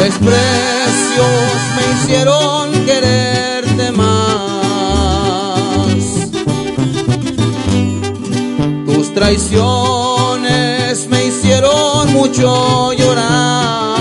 desprecios me hicieron quererte más. Tus traiciones me hicieron mucho llorar.